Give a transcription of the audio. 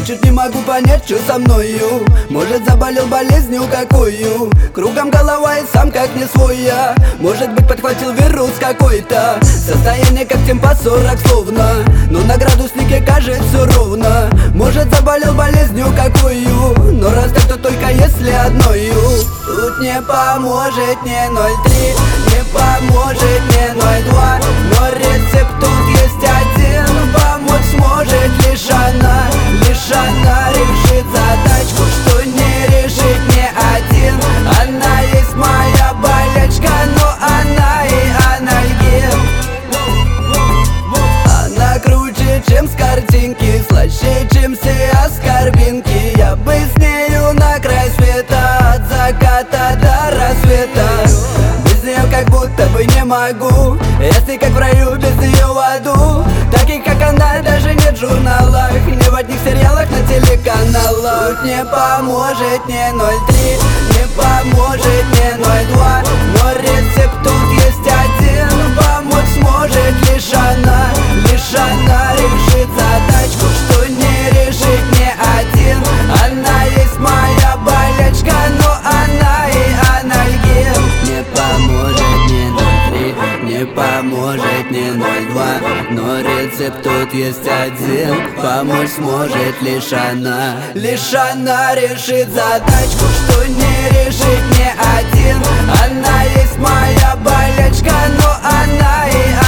Чуть не могу понять, что со мною. Может, заболел болезнью какую. Кругом голова и сам как не свой я. Может быть, подхватил вирус какой-то. Состояние как темпа 40 словно, но на градуснике кажется ровно. Может, заболел болезнью какую, но раз так, то только если одною. Тут не поможет не 0,3, не поможет не 0,2, но рецепт тут есть один. Помочь сможет лишь она решит задачку, что не решит ни один. Она есть моя болячка, но она и анальгин. Она круче, чем с картинки, слаще, чем все аскорбинки. Я бы с нею на край света, от заката до рассвета. Без нее как будто бы не могу. Если как в раю, без нее в аду. Таких как она даже нет в журналах, не в одних сериалах на телеканалах. Тут не поможет не 0,3, не поможет не 0,2, но рецепт тут есть один. Помочь сможет лишь она решит задачку, что не решит ни один. Она есть моя болячка, но она и анальгин. Не поможет не 0,3, не поможет не 0,2, но рецепт тут есть один. Помочь сможет лишь она решит задачку, что не решит ни один. Она есть моя болячка, но она и